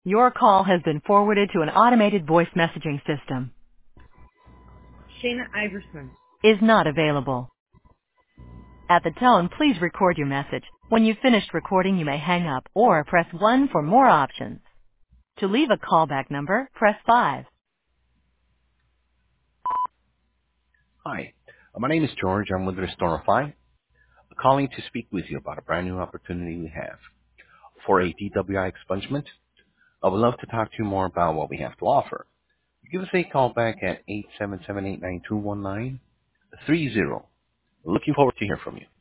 Your call has been forwarded to an automated voice messaging system. Shayna Iverson. Is not available. At the tone, please record your message. When you've finished recording, you may hang up or press 1 for more options. To leave a callback number, press 5. Hi, my name is George. I'm with Restorify, calling to speak with you about a brand new opportunity we have for a DWI expungement. I would love to talk to you more about what we have to offer. Give us a call back at 877-892-1930. Looking forward to hear from you.